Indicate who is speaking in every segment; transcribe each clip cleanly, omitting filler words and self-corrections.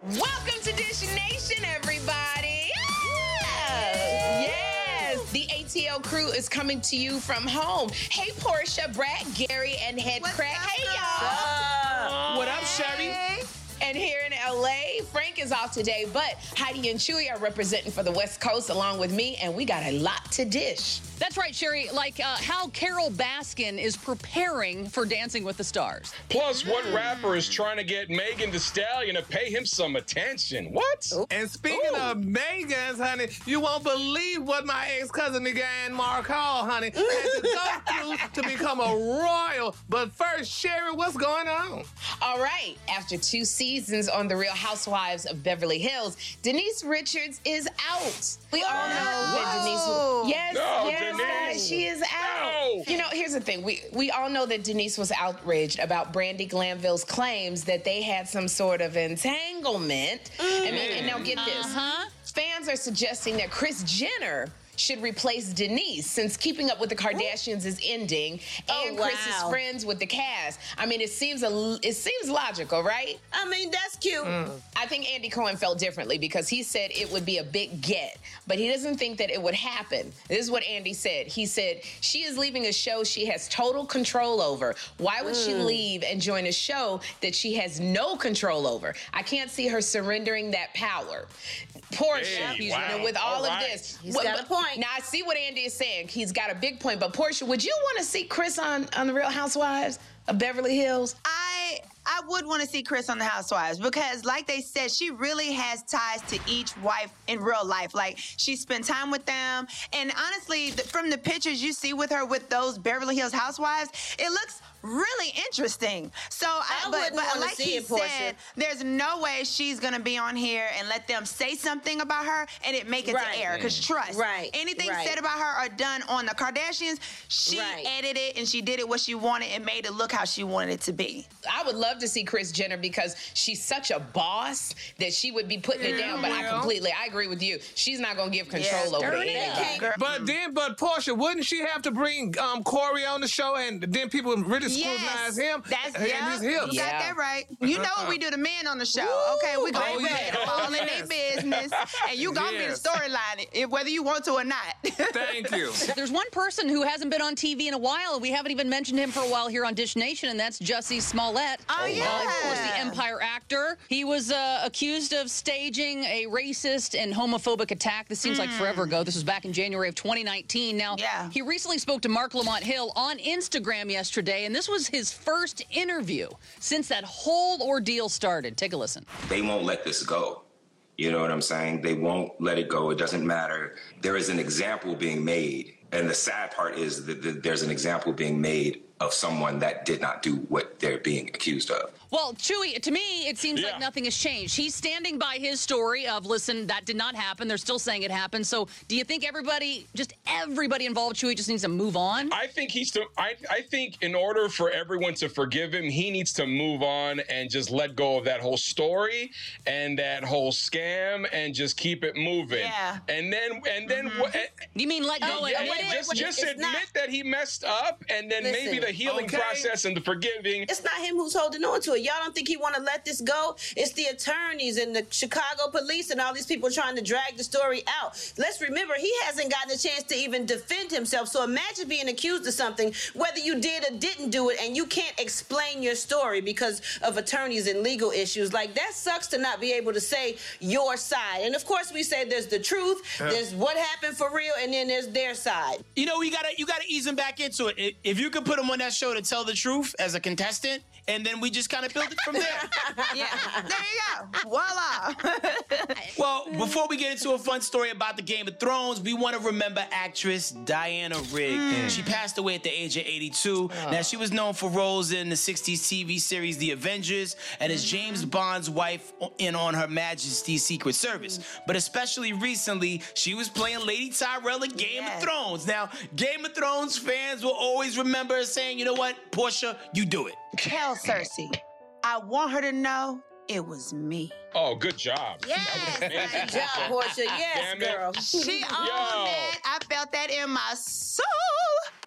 Speaker 1: Welcome to Dish Nation, everybody. Yes, the ATL crew is coming to you from home. Hey, Portia, Brad, Gary, and Head Crack. Hey, y'all.
Speaker 2: What up, Sherry?
Speaker 1: And here in LA, Frank is off today, but Heidi and Chewy are representing for the West Coast along with me, and we got a lot to dish.
Speaker 3: That's right, Sherry. Like how Carol Baskin is preparing for Dancing with the Stars.
Speaker 4: Plus, what rapper is trying to get Megan Thee Stallion to pay him some attention? What?
Speaker 2: And speaking of Megans, honey, you won't believe what my ex-cousin Megan Markle, honey, had to go through to become a royal. But first, Sherry, what's going on?
Speaker 1: All right, after 2 seasons on The Real Housewives of Beverly Hills, Denise Richards is out. We all know that Denise. Yes,
Speaker 4: Denise.
Speaker 1: guys, she is out.
Speaker 4: No.
Speaker 1: You know, here's the thing. We all know that Denise was outraged about Brandi Glanville's claims that they had some sort of entanglement. And now get this. Fans are suggesting that Kris Jenner should replace Denise since Keeping Up with the Kardashians is ending and Kris is friends with the cast. I mean, it seems logical, right?
Speaker 5: I mean, that's cute.
Speaker 1: I think Andy Cohen felt differently because he said it would be a big get, but he doesn't think that it would happen. This is what Andy said. He said, she is leaving a show she has total control over. Why would she leave and join a show that she has no control over? I can't see her surrendering that power. Portia,
Speaker 4: Hey, wow.
Speaker 1: with all of
Speaker 4: right.
Speaker 1: this.
Speaker 5: He's got a point.
Speaker 1: Now, I see what Andy is saying. He's got a big point. But, Portia, would you want to see Kris on The Real Housewives of Beverly Hills?
Speaker 5: I would want to see Kris on The Housewives because, like they said, she really has ties to each wife in real life. Like, she spent time with them. And honestly, from the pictures you see with her with those Beverly Hills Housewives, it looks really interesting. So, but like he said, there's no way she's going to be on here and let them say something about her and it make it to air. Because trust, anything said about her or done on the Kardashians, she edited it and she did it what she wanted and made it look how she wanted it to be.
Speaker 1: I would love to see Kris Jenner because she's such a boss that she would be putting it down. But I agree with you. She's not going to give control over anybody.
Speaker 2: But Portia, wouldn't she have to bring Corey on the show and then people would really scrutinize him?
Speaker 5: You got that right. You know what we do to men on the show. Okay, we go all in their business. And you going to be the storyline, whether you want to or not.
Speaker 2: Thank you.
Speaker 3: There's one person who hasn't been on TV in a while, and we haven't even mentioned him for a while here on Dish Nation, and that's Jussie Smollett.
Speaker 5: Oh, yeah.
Speaker 3: Of course, the Empire actor. He was accused of staging a racist and homophobic attack. This seems like forever ago. This was back in January of 2019. Now, he recently spoke to Mark Lamont Hill on Instagram yesterday, and this was his first interview since that whole ordeal started. Take a listen.
Speaker 6: They won't let this go. You know what I'm saying? They won't let it go. It doesn't matter. There is an example being made. And the sad part is that there's an example being made of someone that did not do what they're being accused of.
Speaker 3: Well, Chewy, to me, it seems like nothing has changed. He's standing by his story of, listen, that did not happen. They're still saying it happened. So do you think everybody involved, Chewy, just needs to move on?
Speaker 4: I think I think in order for everyone to forgive him, he needs to move on and just let go of that whole story and that whole scam and just keep it moving.
Speaker 5: Yeah.
Speaker 4: And then
Speaker 3: You mean let go?
Speaker 4: Just admit that he messed up, and then maybe the healing process and the forgiving.
Speaker 5: It's not him who's holding on to it. Y'all don't think he want to let this go? It's the attorneys and the Chicago police and all these people trying to drag the story out. Let's remember, he hasn't gotten a chance to even defend himself. So imagine being accused of something, whether you did or didn't do it, and you can't explain your story because of attorneys and legal issues. Like, that sucks to not be able to say your side. And of course, we say there's the truth, there's what happened for real, and then there's their side.
Speaker 7: You know, you gotta ease him back into it. If you could put him on that show to tell the truth as a contestant, and then we just kind of build it from there.
Speaker 5: Yeah, there you go. Voila.
Speaker 7: Well, before we get into a fun story about the Game of Thrones, we want to remember actress Diana Rigg. She passed away at the age of 82. Now, she was known for roles in the 60s TV series The Avengers and as James Bond's wife on Her Majesty's Secret Service. But especially recently, she was playing Lady Tyrell in Game of Thrones. Now, Game of Thrones fans will always remember her saying, you know what, Portia, you do it.
Speaker 5: Tell Cersei, I want her to know it was me.
Speaker 4: Oh, good job.
Speaker 5: Yes, good job, Portia. Yes, girl. She owned that. I felt that in my soul.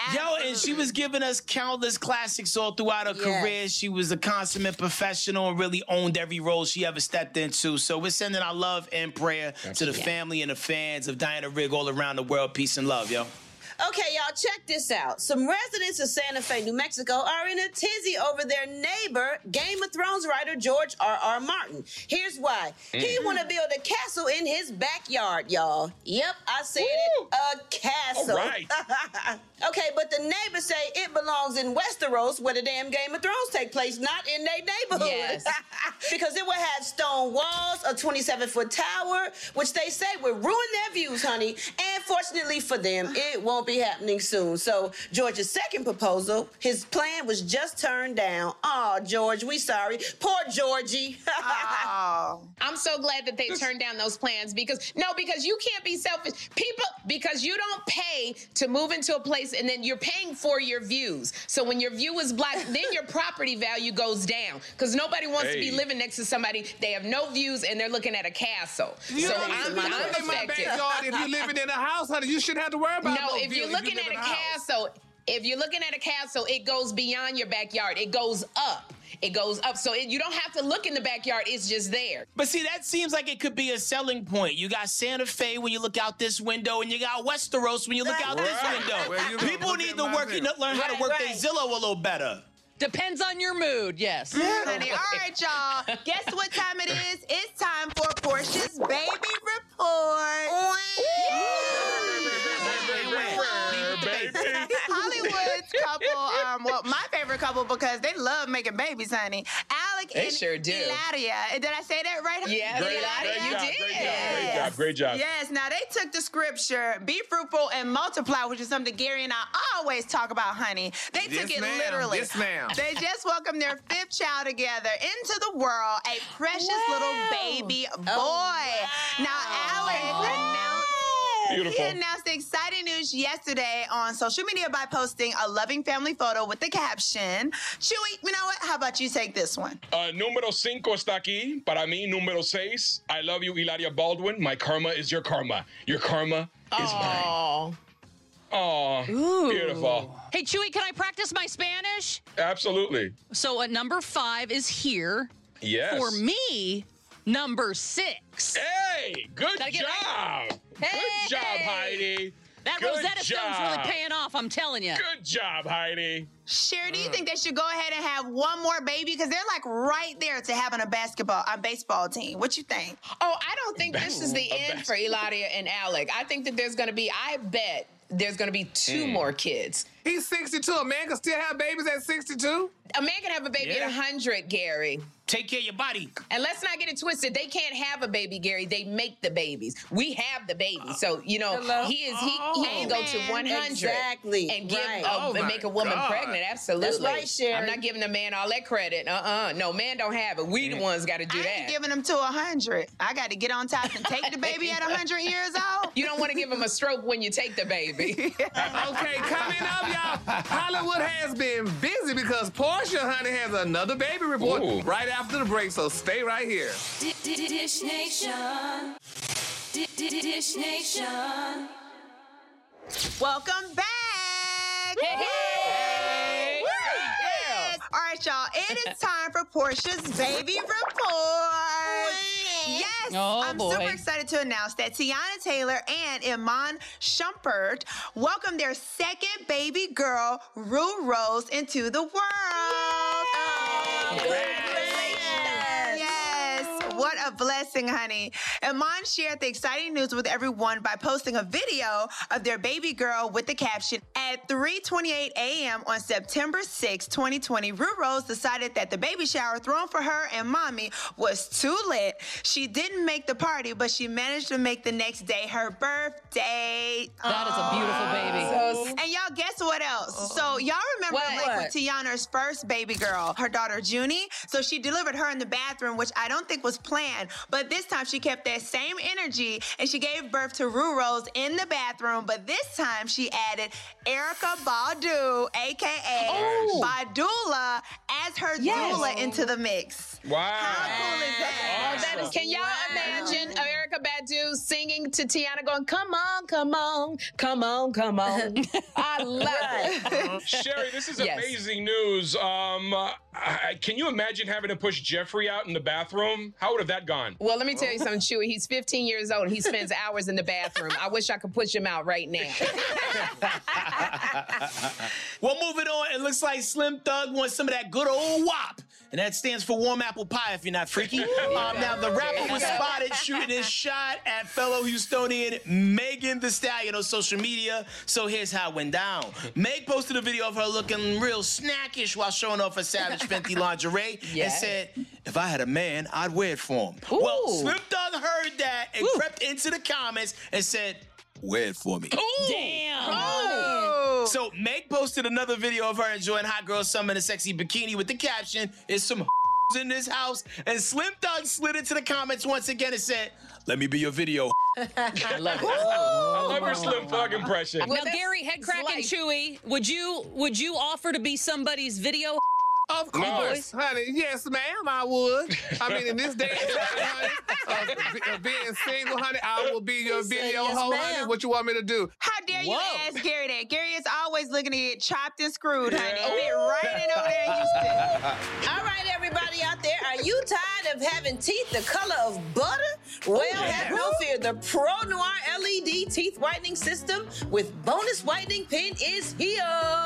Speaker 7: Yo, and she was giving us countless classics all throughout her career. She was a consummate professional and really owned every role she ever stepped into. So we're sending our love and prayer to the family and the fans of Diana Rigg all around the world. Peace and love, yo.
Speaker 8: Okay, y'all, check this out. Some residents of Santa Fe, New Mexico are in a tizzy over their neighbor, Game of Thrones writer George R.R. Martin. Here's why. He want to build a castle in his backyard, y'all. Yep, I said it, a castle.
Speaker 4: All right.
Speaker 8: Okay, but the neighbors say it belongs in Westeros, where the damn Game of Thrones take place, not in their neighborhood.
Speaker 1: Yes.
Speaker 8: Because it would have stone walls, a 27-foot tower, which they say would ruin their views, honey. And fortunately for them, it won't be happening soon. So George's second proposal, his plan was just turned down. Oh, George, we sorry. Poor Georgie.
Speaker 1: I'm so glad that they turned down those plans because you can't be selfish. People, because you don't pay to move into a place and then you're paying for your views. So when your view is blocked, then your property value goes down because nobody wants to be living next to somebody. They have no views and they're looking at a castle.
Speaker 2: You
Speaker 1: so
Speaker 2: don't
Speaker 1: I'm
Speaker 2: in my backyard. If you're living in a house, honey, you shouldn't have to worry about
Speaker 1: no, if
Speaker 2: view.
Speaker 1: you're looking at a castle, it goes beyond your backyard. It goes up. It goes up. So you don't have to look in the backyard. It's just there.
Speaker 7: But see, that seems like it could be a selling point. You got Santa Fe when you look out this window, and you got Westeros when you look out this window.
Speaker 2: Well,
Speaker 7: People need to learn how to work their Zillow a little better.
Speaker 3: Depends on your mood, yes.
Speaker 5: Honey. All right, y'all. Guess what time it is? It's time for Portia's Baby Report. Hollywood's couple, my favorite couple because they love making babies, honey. Alec
Speaker 1: They
Speaker 5: and
Speaker 1: sure do.
Speaker 5: Hilaria. Did I say that right?
Speaker 1: Yes, you did.
Speaker 4: Great job.
Speaker 5: Yes, now they took the scripture, be fruitful and multiply, which is something Gary and I always talk about, honey. They took it literally.
Speaker 2: Yes, ma'am.
Speaker 5: They just welcomed their fifth child together into the world, a precious little baby boy. Now, Alec
Speaker 4: Beautiful.
Speaker 5: He announced the exciting news yesterday on social media by posting a loving family photo with the caption, Chewy, you know what? How about you take this one?
Speaker 4: Número 5 está aquí. Para mí, número 6. I love you, Hilaria Baldwin. My karma is your karma. Your karma is mine. Oh, beautiful.
Speaker 3: Hey, Chewy, can I practice my Spanish?
Speaker 4: Absolutely.
Speaker 3: So number 5 is here.
Speaker 4: Yes.
Speaker 3: For me, number 6.
Speaker 4: Hey, good job.
Speaker 3: Right?
Speaker 4: Good job, Heidi.
Speaker 3: That
Speaker 4: good
Speaker 3: Rosetta Stone's really paying off, I'm telling you.
Speaker 4: Good job, Heidi.
Speaker 5: Sherry, do you think they should go ahead and have one more baby? Because they're like right there to having a baseball team. What you think?
Speaker 1: Oh, I don't think this is the end for Hilaria and Alec. I think that I bet there's going to be 2 more kids.
Speaker 2: He's 62. A man can still have babies at 62?
Speaker 1: A man can have a baby at 100, Gary.
Speaker 7: Take care of your body.
Speaker 1: And let's not get it twisted. They can't have a baby, Gary. They make the babies. We have the baby. So, he can go to 100
Speaker 8: exactly.
Speaker 1: and give
Speaker 2: and
Speaker 1: make a woman pregnant. Absolutely.
Speaker 8: That's right, Sherry.
Speaker 1: I'm not giving the man all that credit. No, man don't have it. We the ones got to do
Speaker 5: I
Speaker 1: that.
Speaker 5: ain't giving them to 100. I got to get on top and take the baby at 100 years old.
Speaker 1: You don't want to give him a stroke when you take the baby.
Speaker 2: Okay, coming up, y'all. Hollywood has been busy because Portia, honey, has another baby report right after the break, so stay right here.
Speaker 9: Dish Nation. Dish Nation.
Speaker 5: Welcome back.
Speaker 1: Hey.
Speaker 5: Yes. All right, y'all. It is time for Portia's baby report. Yes. I'm super excited to announce that Tiana Taylor and Iman Shumpert welcomed their second baby girl, Rue Rose, into the world. What a blessing, honey. Iman shared the exciting news with everyone by posting a video of their baby girl with the caption, at 3:28 a.m. on September 6, 2020, Rue Rose decided that the baby shower thrown for her and mommy was too lit. She didn't make the party, but she managed to make the next day her birthday.
Speaker 3: That is a beautiful baby.
Speaker 5: And y'all, guess what else? So y'all remember with Tiana's first baby girl, her daughter Junie? So she delivered her in the bathroom, which I don't think was planned. But this time she kept that same energy and she gave birth to Rue Rose in the bathroom. But this time she added Erykah Badu, a.k.a. Badula, as her doula into the mix.
Speaker 4: Wow.
Speaker 5: How cool is that?
Speaker 1: Can y'all imagine Erykah Badu singing sing to Tiana going, come on, come on, come on, come on. I love it.
Speaker 4: Sherry, this is
Speaker 1: Yes.
Speaker 4: amazing news. Can you imagine having to push Jeffrey out in the bathroom? How would have that gone?
Speaker 1: Well, let me tell you something, Chewy. He's 15 years old and he spends hours in the bathroom. I wish I could push him out right now.
Speaker 7: Well, moving on, it looks like Slim Thug wants some of that good old WAP. And that stands for warm apple pie, if you're not freaky. Now, the rapper was spotted shooting his shot at fellow Houstonian Megan Thee Stallion on social media. So here's how it went down. Meg posted a video of her looking real snackish while showing off her Savage Fenty lingerie and said, if I had a man, I'd wear it for him.
Speaker 1: Ooh.
Speaker 7: Well, Slim Thug heard that and crept into the comments and said, wear it for me.
Speaker 3: Damn.
Speaker 1: Oh.
Speaker 7: So Meg posted another video of her enjoying Hot Girl Summer in a sexy bikini with the caption, "Is some in this house?" And Slim Thug slid into the comments once again and said, "Let me be your video."
Speaker 1: I love it.
Speaker 4: I love your Slim Thug impression.
Speaker 3: Now, Gary, head crack and Chewy, would you offer to be somebody's video?
Speaker 2: Of course, honey. Yes, ma'am, I would. I mean, in this day and time, honey, of being single, honey, I will be your video hoe, honey. What you want me to do?
Speaker 5: How dare you ask Gary that? Gary is always looking to get chopped and screwed, honey. Fit right in over there in Houston.
Speaker 8: All right, everybody out there, are you tired of having teeth the color of butter? Well, have no fear. The Pro Noir LED teeth whitening system with bonus whitening pen is here.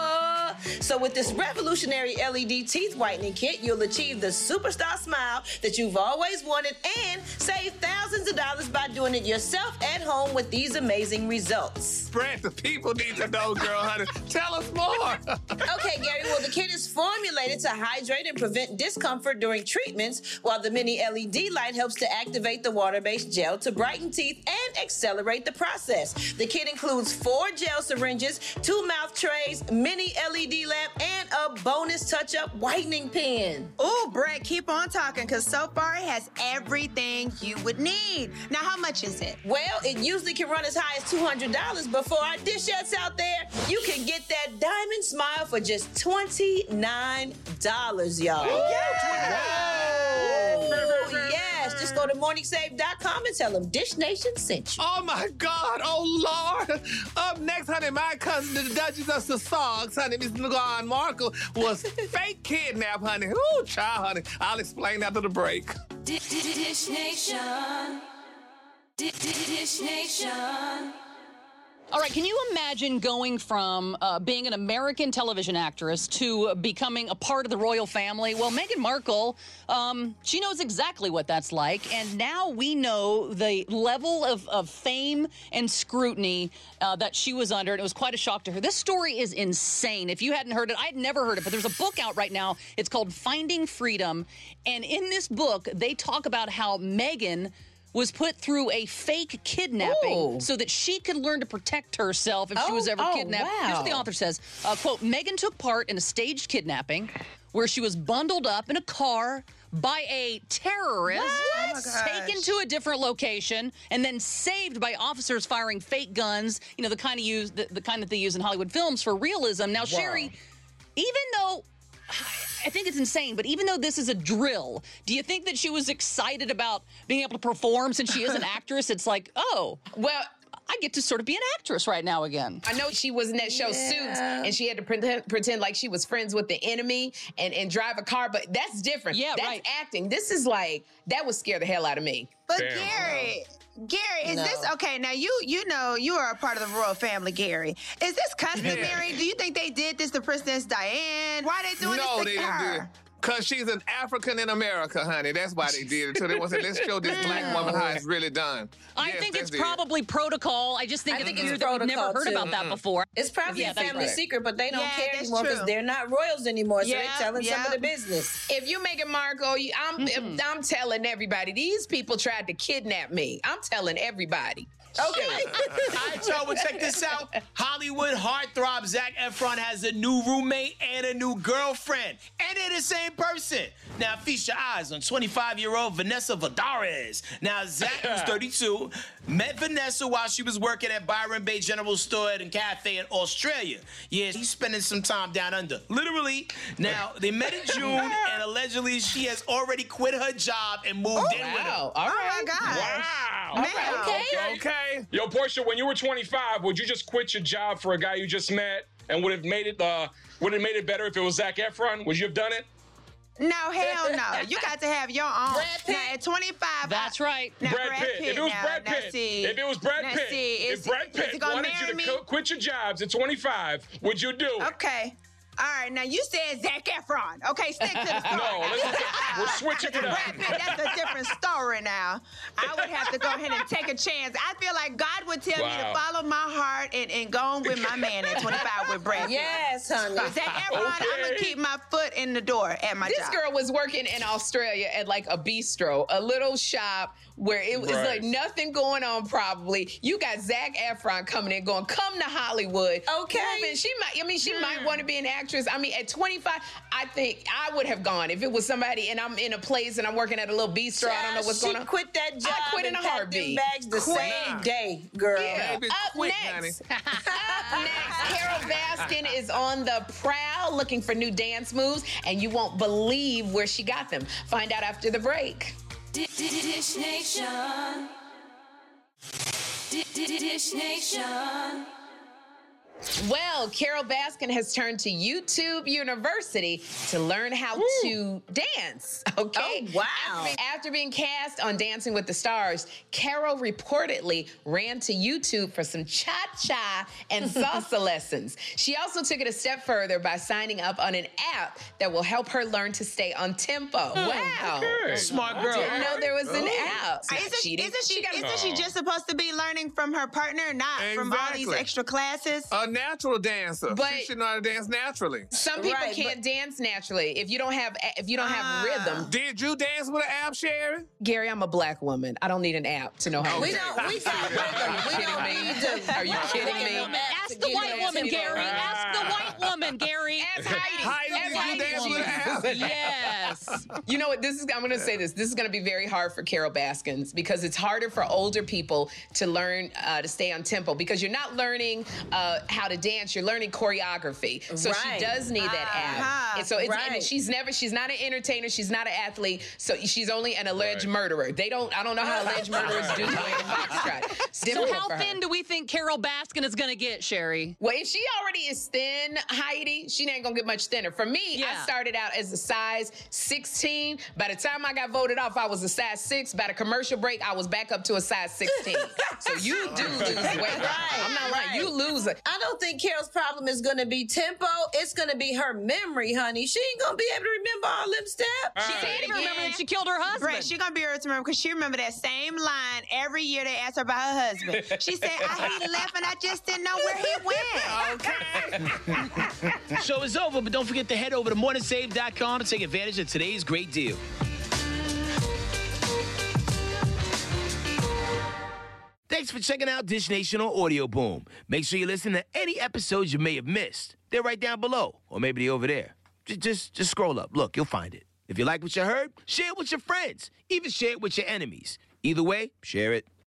Speaker 8: So with this revolutionary LED teeth whitening kit, you'll achieve the superstar smile that you've always wanted and save thousands of dollars by doing it yourself at home with these amazing results.
Speaker 2: Brad, the people need to know, girl, honey. Tell us more.
Speaker 8: Okay, Gary, well, the kit is formulated to hydrate and prevent discomfort during treatments, while the mini LED light helps to activate the water-based gel to brighten teeth and accelerate the process. The kit includes 4 gel syringes, 2 mouth trays, mini LED lamp, and a bonus touch-up whitening pen.
Speaker 5: Ooh, Brett, keep on talking, because so far it has everything you would need. Now, how much is it?
Speaker 8: Well, it usually can run as high as $200, but for our dishettes out there, you can get that diamond smile for just $29, y'all. Yes, just go to morningsave.com and tell them Dish Nation sent you.
Speaker 2: Oh, my God. Oh, Lord. Up next, honey, my cousin, the Duchess of Sussex, honey, Miss Meghan Markle, was fake kidnapped, honey. Ooh, child, honey. I'll explain after the break.
Speaker 9: Dish Nation. Dish Nation.
Speaker 3: All right, can you imagine going from being an American television actress to becoming a part of the royal family? Well, Meghan Markle, she knows exactly what that's like, and now we know the level of fame and scrutiny that she was under, and it was quite a shock to her. This story is insane. If you hadn't heard it, I'd never heard it, but there's a book out right now. It's called Finding Freedom, and in this book, they talk about how Meghan was put through a fake kidnapping so that she could learn to protect herself if she was ever kidnapped.
Speaker 1: Wow.
Speaker 3: Here's what the author says. Quote, Meghan took part in a staged kidnapping where she was bundled up in a car by a terrorist, taken to a different location, and then saved by officers firing fake guns, you know, the kind that they use in Hollywood films for realism. Now, Sherry, even though I think it's insane, but even though this is a drill, do you think that she was excited about being able to perform since she is an actress? It's like, oh, well, I get to sort of be an actress right now again.
Speaker 1: I know she was in that show Suits, and she had to pretend like she was friends with the enemy and drive a car, but that's different.
Speaker 3: Yeah,
Speaker 1: that's acting. This is like, that would scare the hell out of me.
Speaker 5: But Gary, is this okay? Now you know you are a part of the royal family, Gary. Is this customary? Do you think they did this to Princess Diane? Why are they doing this to her?
Speaker 2: Because she's an African in America, honey. That's why they did it. So they want to say, let's show this black woman how it's really done.
Speaker 3: I think it's probably protocol. I just think it's weird that we've never heard about that before.
Speaker 8: It's probably a family secret, but they don't care
Speaker 5: that's
Speaker 8: anymore because
Speaker 5: true.
Speaker 8: they're not royals anymore, so they're telling some of the business.
Speaker 1: If you Meghan Markle, I'm telling everybody, these people tried to kidnap me. I'm telling everybody.
Speaker 7: Okay. All right, y'all, well, check this out. Hollywood heartthrob Zac Efron has a new roommate and a new girlfriend. And they're the same same person. Now, feast your eyes on 25-year-old Vanessa Valdares. Now, Zach, who's 32, met Vanessa while she was working at Byron Bay General Store and Cafe in Australia. Yeah, he's spending some time down under. Literally. Now, they met in June, and allegedly she has already quit her job and moved in with him.
Speaker 1: All right.
Speaker 5: Oh, my God.
Speaker 4: Wow.
Speaker 5: Man.
Speaker 2: Okay.
Speaker 4: Yo, Portia, when you were 25, would you just quit your job for a guy you just met? And would it made it better if it was Zac Efron? Would you have done it?
Speaker 5: No, hell no. You got to have your own.
Speaker 8: Brad Pitt.
Speaker 5: Now, at 25.
Speaker 3: That's right.
Speaker 5: Now,
Speaker 4: Brad Pitt. If it was
Speaker 5: now,
Speaker 4: Brad
Speaker 5: now,
Speaker 4: Pitt.
Speaker 5: see.
Speaker 4: If it was Brad
Speaker 5: Now,
Speaker 4: Pitt.
Speaker 5: see,
Speaker 4: If Brad
Speaker 5: is he
Speaker 4: Pitt
Speaker 5: gonna
Speaker 4: wanted you
Speaker 5: marry
Speaker 4: to
Speaker 5: me?
Speaker 4: quit your jobs at 25, would you do it?
Speaker 5: Okay. All right, now you said Zac Efron. Okay, stick to the story.
Speaker 4: No, we're switching it up.
Speaker 5: Brad Pitt, that's a different story now. I would have to go ahead and take a chance. I feel like God would tell me to
Speaker 4: Wow.
Speaker 5: follow my heart and go on with my man at 25 with Brad Pitt.
Speaker 8: Yes, honey.
Speaker 5: Zac Efron, I'm going to keep my foot in the door at my
Speaker 1: This
Speaker 5: job.
Speaker 1: girl was working in Australia at like a bistro, a little shop where it was
Speaker 4: Right.
Speaker 1: like nothing going on probably. You got Zac Efron coming in going, come to Hollywood.
Speaker 8: Okay.
Speaker 1: Woman, she might want to be an actress. I mean, at 25, I think I would have gone. If it was somebody and I'm in a place and I'm working at a little bistro, I don't know what's going on.
Speaker 8: She quit that job.
Speaker 1: I quit in a
Speaker 8: and packed
Speaker 1: heartbeat.
Speaker 8: them bags the same day, girl.
Speaker 1: Yeah.
Speaker 2: Baby,
Speaker 1: Up
Speaker 2: quit,
Speaker 1: next. Up next, Carol Baskin is on the prowl looking for new dance moves, and you won't believe where she got them. Find out after the break.
Speaker 9: Dish Nation. Dish Nation.
Speaker 1: Well, Carol Baskin has turned to YouTube University to learn how to dance. Okay.
Speaker 8: Oh, wow.
Speaker 1: After being cast on Dancing with the Stars, Carol reportedly ran to YouTube for some cha-cha and salsa lessons. She also took it a step further by signing up on an app that will help her learn to stay on tempo. Wow.
Speaker 4: Okay.
Speaker 7: Smart girl.
Speaker 1: Didn't know there was an app.
Speaker 5: Isn't she just supposed to be learning from her partner, not from all these
Speaker 2: Exactly.
Speaker 5: extra classes?
Speaker 2: A natural dancer.
Speaker 1: But-
Speaker 2: She should know how to dance naturally.
Speaker 1: Some people
Speaker 8: Right,
Speaker 1: can't dance naturally if you don't have rhythm.
Speaker 2: Did you dance with an app, Sherry?
Speaker 1: Gary, I'm a black woman. I don't need an app to know how to
Speaker 8: We
Speaker 1: dance.
Speaker 8: don't. We got rhythm. We don't need to.
Speaker 1: Are you kidding me?
Speaker 3: Ask the white woman, Gary. Ask the white woman, Gary.
Speaker 1: Ask Heidi.
Speaker 2: Heidi,
Speaker 1: Ask
Speaker 2: did you
Speaker 1: Heidi.
Speaker 2: dance with an app?
Speaker 3: Yes.
Speaker 1: You know what? I'm going to say this. This is going to be very hard for Carol Baskins because it's harder for older people to learn to stay on tempo because you're not learning how to dance. You're learning choreography. So
Speaker 8: Right.
Speaker 1: she does need that app. And so it's,
Speaker 8: Right.
Speaker 1: and she's not an entertainer. She's not an athlete. So she's only an alleged murderer. I don't know how alleged murderers do the foxtrot. It's
Speaker 3: So
Speaker 1: difficult
Speaker 3: how
Speaker 1: for her.
Speaker 3: thin do we think Carol Baskin is going to get, Sherry?
Speaker 1: Well, if she already is thin, Heidi, she ain't gonna get much thinner. For me,
Speaker 3: Yeah.
Speaker 1: I started out as a size 16. By the time I got voted off, I was a size 6. By the commercial break, I was back up to a size 16. So you do lose weight. I'm not lying. You lose it.
Speaker 8: I don't think Carol's problem is going to be tempo. It's going to be her memory, honey. She ain't going to be able to remember all them steps.
Speaker 3: She can't even remember that she killed her husband.
Speaker 5: Brett, she gonna be able to remember because she remember that same line every year they asked her about her husband. She said, he left and I just didn't know where he went.
Speaker 7: Show is over, but don't forget to head over to morningsave.com to take advantage of today's great deal. Thanks for checking out Dish Nation on Audio Boom. Make sure you listen to any episodes you may have missed. They're right down below, or maybe they're over there. Just scroll up. Look, you'll find it. If you like what you heard, share it with your friends. Even share it with your enemies. Either way, share it.